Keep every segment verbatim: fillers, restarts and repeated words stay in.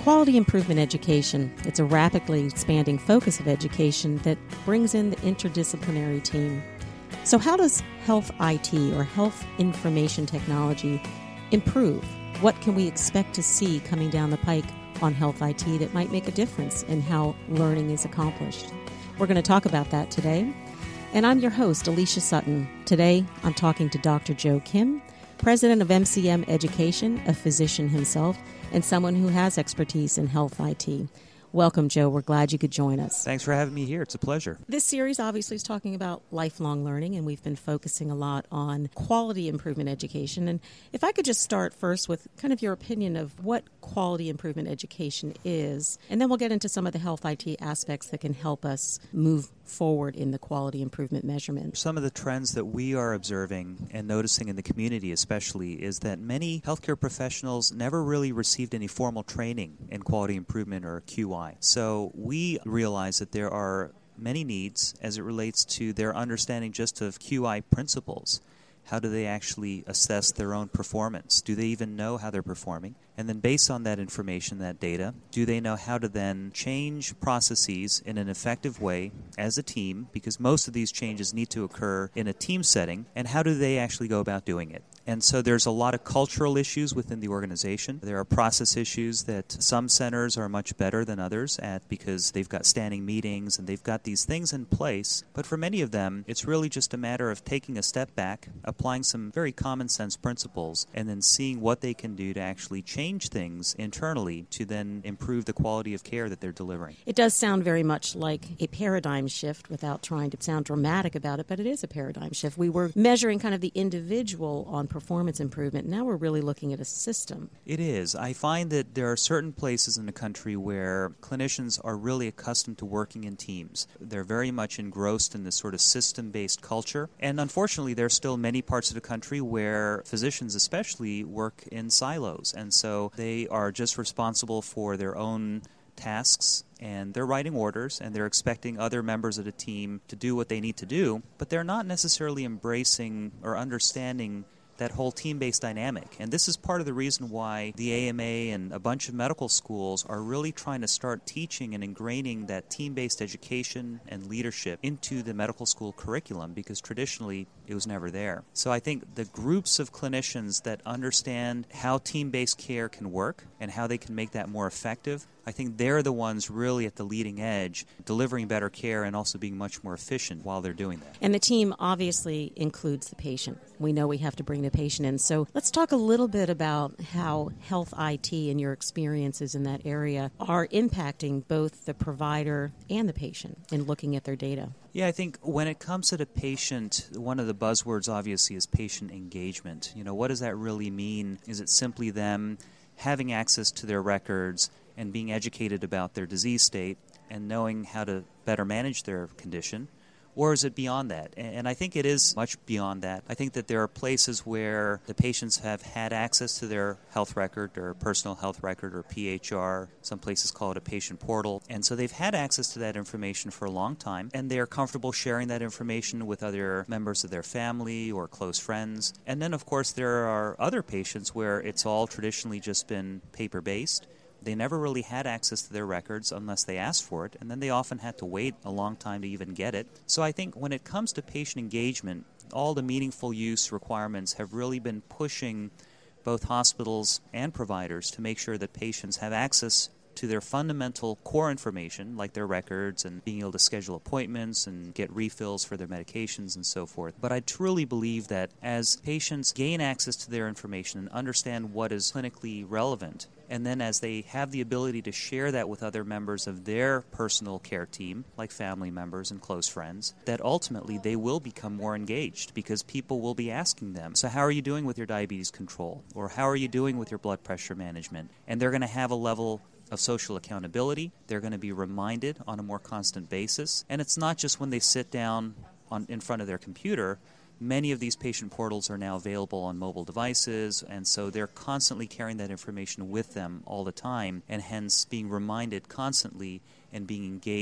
Quality improvement education. It's a rapidly expanding focus of education that brings in the interdisciplinary team. So how does health I T or health information technology improve? What can we expect to see coming down the pike on health I T that might make a difference in how learning is accomplished? We're going to talk about that today. And I'm your host, Alicia Sutton. Today, I'm talking to Doctor Joe Kim, president of M C M Education, a physician himself, and someone who has expertise in health I T. Welcome, Joe. We're glad you could join us. Thanks for having me here. It's a pleasure. This series obviously is talking about lifelong learning, and we've been focusing a lot on quality improvement education. And if I could just start first with kind of your opinion of what quality improvement education is, and then we'll get into some of the health I T aspects that can help us move forward in the quality improvement measurement. Some of the trends that we are observing and noticing in the community especially is that many healthcare professionals never really received any formal training in quality improvement or Q I. So we realize that there are many needs as it relates to their understanding just of Q I principles. How do they actually assess their own performance? Do they even know how they're performing? And then based on that information, that data, do they know how to then change processes in an effective way as a team? Because most of these changes need to occur in a team setting. And how do they actually go about doing it? And so there's a lot of cultural issues within the organization. There are process issues that some centers are much better than others at because they've got standing meetings and they've got these things in place. But for many of them, it's really just a matter of taking a step back, applying some very common sense principles, and then seeing what they can do to actually change things internally to then improve the quality of care that they're delivering. It does sound very much like a paradigm shift without trying to sound dramatic about it, but it is a paradigm shift. We were measuring kind of the individual on performance improvement. Now we're really looking at a system. It is. I find that there are certain places in the country where clinicians are really accustomed to working in teams. They're very much engrossed in this sort of system-based culture. And unfortunately, there are still many parts of the country where physicians especially work in silos. And so they are just responsible for their own tasks, and they're writing orders, and they're expecting other members of the team to do what they need to do, but they're not necessarily embracing or understanding that whole team-based dynamic. And this is part of the reason why the A M A and a bunch of medical schools are really trying to start teaching and ingraining that team-based education and leadership into the medical school curriculum, because traditionally it was never there. So I think the groups of clinicians that understand how team-based care can work and how they can make that more effective, I think they're the ones really at the leading edge, delivering better care and also being much more efficient while they're doing that. And the team obviously includes the patient. We know we have to bring the patient in. So let's talk a little bit about how health I T and your experiences in that area are impacting both the provider and the patient in looking at their data. Yeah, I think when it comes to the patient, one of the buzzwords obviously is patient engagement. You know, what does that really mean? Is it simply them having access to their records and being educated about their disease state and knowing how to better manage their condition? Or is it beyond that? And I think it is much beyond that. I think that there are places where the patients have had access to their health record or personal health record or P H R. Some places call it a patient portal. And so they've had access to that information for a long time, and they are comfortable sharing that information with other members of their family or close friends. And then, of course, there are other patients where it's all traditionally just been paper-based. They never really had access to their records unless they asked for it, and then they often had to wait a long time to even get it. So I think when it comes to patient engagement, all the meaningful use requirements have really been pushing both hospitals and providers to make sure that patients have access to their fundamental core information, like their records and being able to schedule appointments and get refills for their medications and so forth. But I truly believe that as patients gain access to their information and understand what is clinically relevant, and then as they have the ability to share that with other members of their personal care team, like family members and close friends, that ultimately they will become more engaged because people will be asking them, so how are you doing with your diabetes control? Or how are you doing with your blood pressure management? And they're going to have a level of social accountability. They're going to be reminded on a more constant basis. And it's not just when they sit down on, in front of their computer. Many of these patient portals are now available on mobile devices, and so they're constantly carrying that information with them all the time, and hence being reminded constantly and being engaged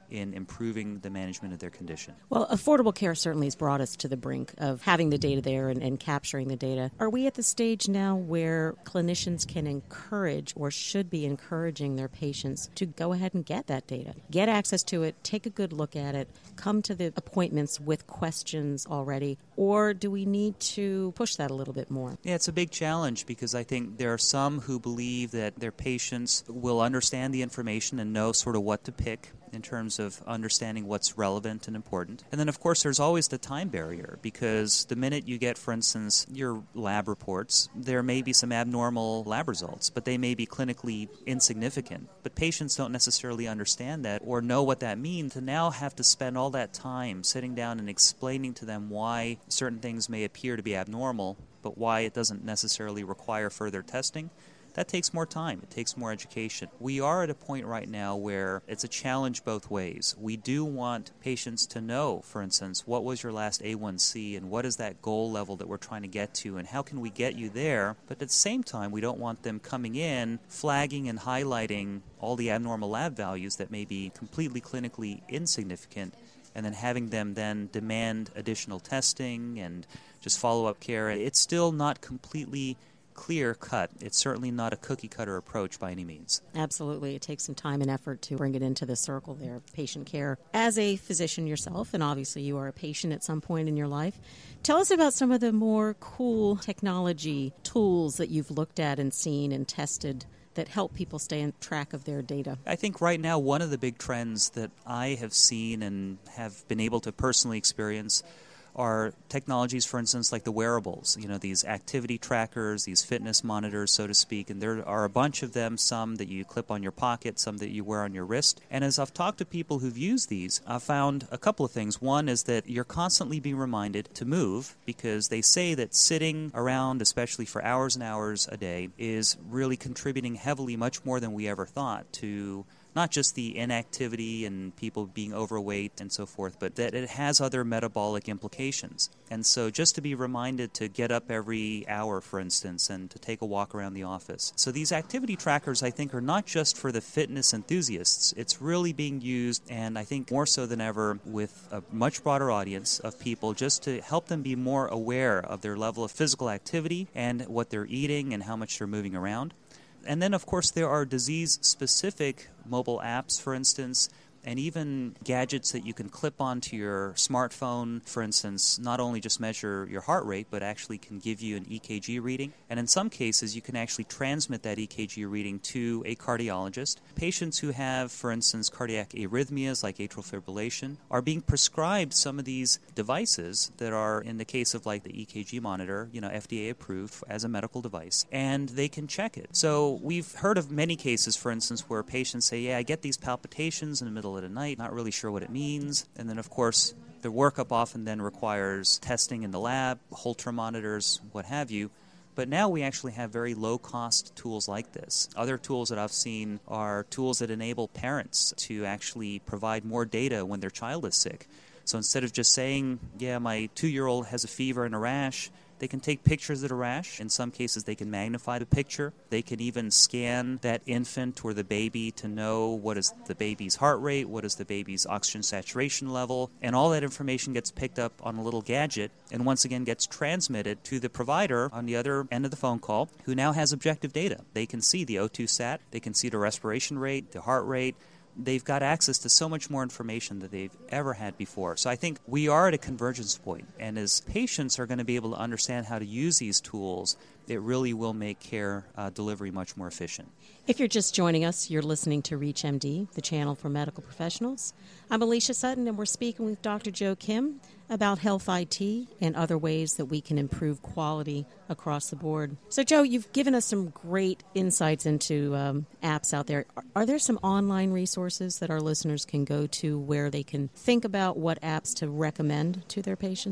in improving the management of their condition. Well, Affordable Care certainly has brought us to the brink of having the data there and, and capturing the data. Are we at the stage now where clinicians can encourage or should be encouraging their patients to go ahead and get that data, get access to it, take a good look at it, come to the appointments with questions already, or do we need to push that a little bit more? Yeah, it's a big challenge because I think there are some who believe that their patients will understand the information and know sort of what to pick in terms of understanding what's relevant and important. And then, of course, there's always the time barrier because the minute you get, for instance, your lab reports, there may be some abnormal lab results, but they may be clinically insignificant. But patients don't necessarily understand that or know what that means to now have to spend all that time sitting down and explaining to them why certain things may appear to be abnormal, but why it doesn't necessarily require further testing. That takes more time. It takes more education. We are at a point right now where it's a challenge both ways. We do want patients to know, for instance, what was your last A one C and what is that goal level that we're trying to get to and how can we get you there? But at the same time, we don't want them coming in, flagging and highlighting all the abnormal lab values that may be completely clinically insignificant and then having them then demand additional testing and just follow-up care. It's still not completely clear cut. It's certainly not a cookie cutter approach by any means. Absolutely. It takes some time and effort to bring it into the circle there, patient care. As a physician yourself, and obviously you are a patient at some point in your life, tell us about some of the more cool technology tools that you've looked at and seen and tested that help people stay on track of their data. I think right now one of the big trends that I have seen and have been able to personally experience are technologies, for instance, like the wearables, you know, these activity trackers, these fitness monitors, so to speak, and there are a bunch of them, some that you clip on your pocket, some that you wear on your wrist. And as I've talked to people who've used these, I've found a couple of things. One is that you're constantly being reminded to move because they say that sitting around, especially for hours and hours a day, is really contributing heavily, much more than we ever thought, to not just the inactivity and people being overweight and so forth, but that it has other metabolic implications. And so just to be reminded to get up every hour, for instance, and to take a walk around the office. So these activity trackers, I think, are not just for the fitness enthusiasts. It's really being used, and I think more so than ever, with a much broader audience of people just to help them be more aware of their level of physical activity and what they're eating and how much they're moving around. And then, of course, there are disease-specific mobile apps, for instance, and even gadgets that you can clip onto your smartphone, for instance, not only just measure your heart rate, but actually can give you an E K G reading. And in some cases, you can actually transmit that E K G reading to a cardiologist. Patients who have, for instance, cardiac arrhythmias like atrial fibrillation are being prescribed some of these devices that are, in the case of like the E K G monitor, you know, F D A approved as a medical device, and they can check it. So we've heard of many cases, for instance, where patients say, yeah, I get these palpitations in the middle of the night, not really sure what it means. And then, of course, the workup often then requires testing in the lab, Holter monitors, what have you. But now we actually have very low-cost tools like this. Other tools that I've seen are tools that enable parents to actually provide more data when their child is sick. So instead of just saying, yeah, my two-year-old has a fever and a rash, they can take pictures of the rash. In some cases, they can magnify the picture. They can even scan that infant or the baby to know what is the baby's heart rate, what is the baby's oxygen saturation level, and all that information gets picked up on a little gadget and once again gets transmitted to the provider on the other end of the phone call, who now has objective data. They can see the O two sat, they can see the respiration rate, the heart rate. They've got access to so much more information than they've ever had before. So I think we are at a convergence point, and as patients are going to be able to understand how to use these tools, it really will make care uh, delivery much more efficient. If you're just joining us, you're listening to ReachMD, the channel for medical professionals. I'm Alicia Sutton, and we're speaking with Doctor Joe Kim about health I T and other ways that we can improve quality across the board. So, Joe, you've given us some great insights into um, apps out there. Are, are there some online resources that our listeners can go to where they can think about what apps to recommend to their patients?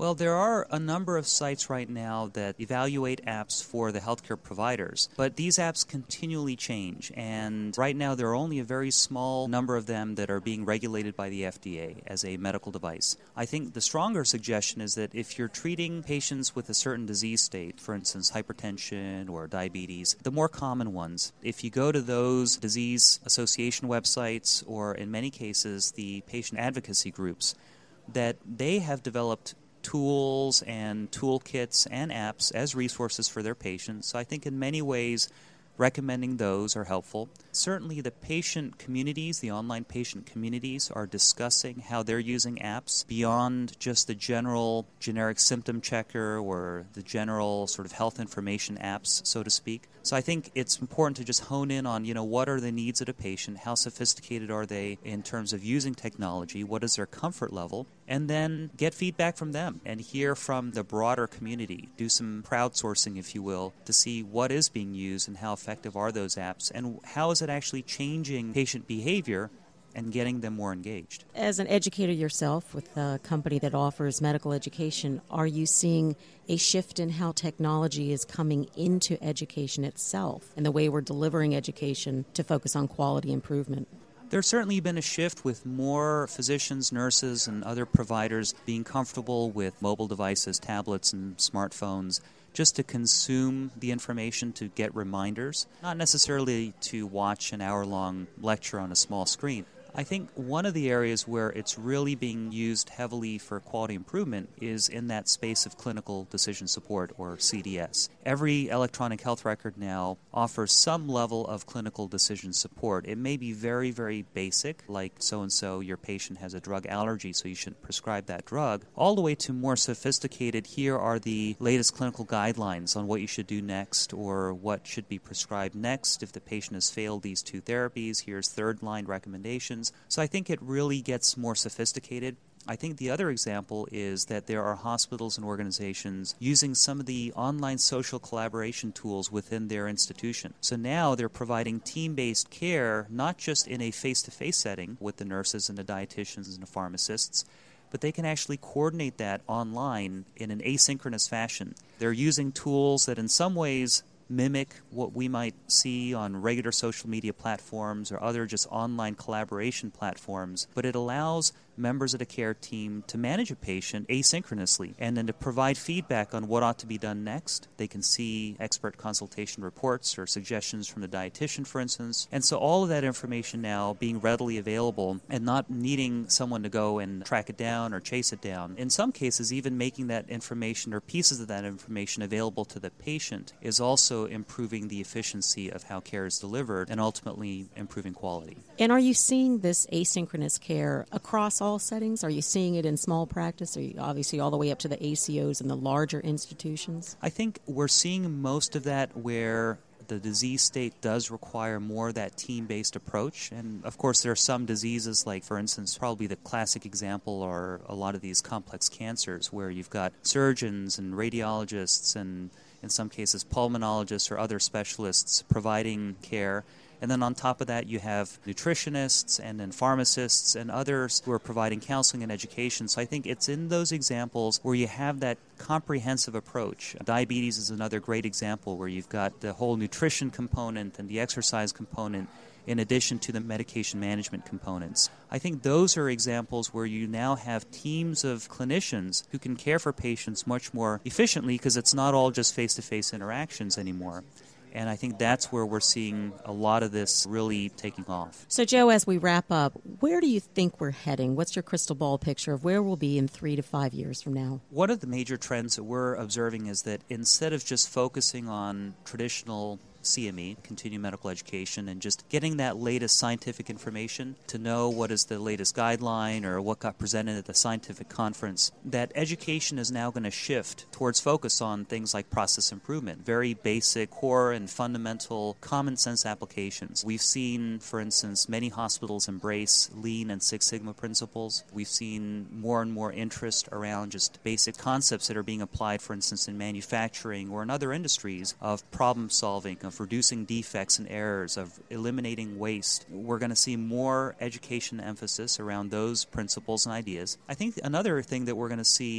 Well, there are a number of sites right now that evaluate apps for the healthcare providers, but these apps continually change, and right now there are only a very small number of them that are being regulated by the F D A as a medical device. I think the stronger suggestion is that if you're treating patients with a certain disease state, for instance, hypertension or diabetes, the more common ones, if you go to those disease association websites or in many cases the patient advocacy groups, that they have developed tools and toolkits and apps as resources for their patients. So I think in many ways recommending those are helpful. Certainly the patient communities, the online patient communities, are discussing how they're using apps beyond just the general generic symptom checker or the general sort of health information apps, so to speak. So I think it's important to just hone in on, you know, what are the needs of a patient, how sophisticated are they in terms of using technology, what is their comfort level, and then get feedback from them and hear from the broader community. Do some crowdsourcing, if you will, to see what is being used and how effective are those apps and how is it actually changing patient behavior and getting them more engaged. As an educator yourself with a company that offers medical education, are you seeing a shift in how technology is coming into education itself and the way we're delivering education to focus on quality improvement? There's certainly been a shift with more physicians, nurses, and other providers being comfortable with mobile devices, tablets, and smartphones just to consume the information, to get reminders, not necessarily to watch an hour-long lecture on a small screen. I think one of the areas where it's really being used heavily for quality improvement is in that space of clinical decision support, or C D S. Every electronic health record now offers some level of clinical decision support. It may be very, very basic, like so-and-so, your patient has a drug allergy, so you shouldn't prescribe that drug, all the way to more sophisticated, here are the latest clinical guidelines on what you should do next or what should be prescribed next if the patient has failed these two therapies. Here's third-line recommendations. So I think it really gets more sophisticated. I think the other example is that there are hospitals and organizations using some of the online social collaboration tools within their institution. So now they're providing team-based care, not just in a face-to-face setting with the nurses and the dietitians and the pharmacists, but they can actually coordinate that online in an asynchronous fashion. They're using tools that in some ways mimic what we might see on regular social media platforms or other just online collaboration platforms, but it allows members of the care team to manage a patient asynchronously and then to provide feedback on what ought to be done next. They can see expert consultation reports or suggestions from the dietitian, for instance. And so all of that information now being readily available and not needing someone to go and track it down or chase it down. In some cases, even making that information or pieces of that information available to the patient is also improving the efficiency of how care is delivered and ultimately improving quality. And are you seeing this asynchronous care across all settings? Are you seeing it in small practice? Are you obviously all the way up to the A C Os and the larger institutions? I think we're seeing most of that where the disease state does require more of that team-based approach. And of course, there are some diseases, like, for instance, probably the classic example are a lot of these complex cancers where you've got surgeons and radiologists and in some cases pulmonologists or other specialists providing care. And then on top of that, you have nutritionists and then pharmacists and others who are providing counseling and education. So I think it's in those examples where you have that comprehensive approach. Diabetes is another great example where you've got the whole nutrition component and the exercise component in addition to the medication management components. I think those are examples where you now have teams of clinicians who can care for patients much more efficiently because it's not all just face-to-face interactions anymore. And I think that's where we're seeing a lot of this really taking off. So, Joe, as we wrap up, where do you think we're heading? What's your crystal ball picture of where we'll be in three to five years from now? One of the major trends that we're observing is that instead of just focusing on traditional C M E, continuing medical education, and just getting that latest scientific information to know what is the latest guideline or what got presented at the scientific conference, that education is now going to shift towards focus on things like process improvement, very basic, core and fundamental common sense applications. We've seen, for instance, many hospitals embrace Lean and Six Sigma principles. We've seen more and more interest around just basic concepts that are being applied, for instance, in manufacturing or in other industries of problem solving, of reducing defects and errors, of eliminating waste. We're going to see more education emphasis around those principles and ideas. I think another thing that we're going to see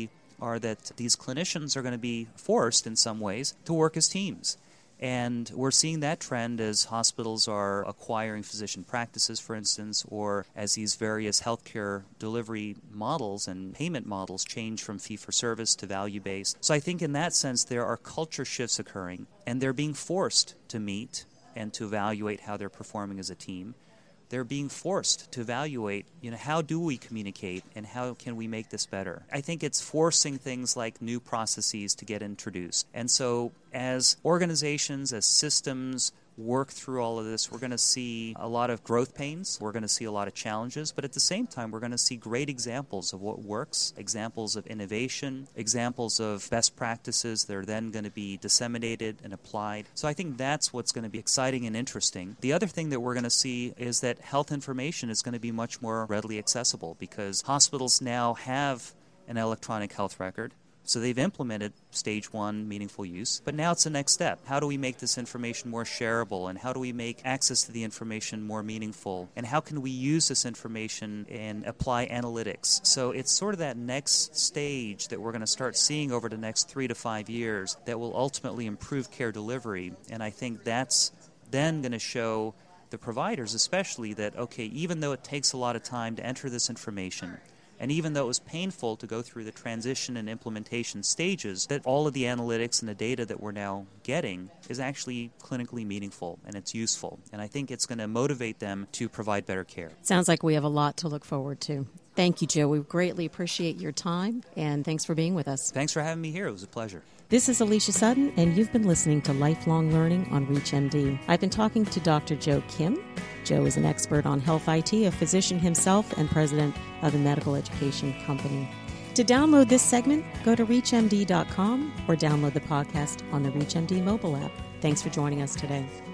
are that these clinicians are going to be forced in some ways to work as teams. And we're seeing that trend as hospitals are acquiring physician practices, for instance, or as these various healthcare delivery models and payment models change from fee-for-service to value-based. So I think in that sense there are culture shifts occurring, and they're being forced to meet and to evaluate how they're performing as a team. They're being forced to evaluate, you know, how do we communicate and how can we make this better? I think it's forcing things like new processes to get introduced. And so as organizations, as systems work through all of this, we're going to see a lot of growth pains. We're going to see a lot of challenges. But at the same time, we're going to see great examples of what works, examples of innovation, examples of best practices that are then going to be disseminated and applied. So I think that's what's going to be exciting and interesting. The other thing that we're going to see is that health information is going to be much more readily accessible because hospitals now have an electronic health record. So they've implemented stage one meaningful use, but now it's the next step. How do we make this information more shareable, and how do we make access to the information more meaningful, and how can we use this information and apply analytics? So it's sort of that next stage that we're going to start seeing over the next three to five years that will ultimately improve care delivery, and I think that's then going to show the providers especially that, okay, even though it takes a lot of time to enter this information, and even though it was painful to go through the transition and implementation stages, that all of the analytics and the data that we're now getting is actually clinically meaningful and it's useful. And I think it's going to motivate them to provide better care. Sounds like we have a lot to look forward to. Thank you, Joe. We greatly appreciate your time, and thanks for being with us. Thanks for having me here. It was a pleasure. This is Alicia Sutton, and you've been listening to Lifelong Learning on ReachMD. I've been talking to Doctor Joe Kim. Joe is an expert on health I T, a physician himself, and president of a medical education company. To download this segment, go to reach M D dot com or download the podcast on the ReachMD mobile app. Thanks for joining us today.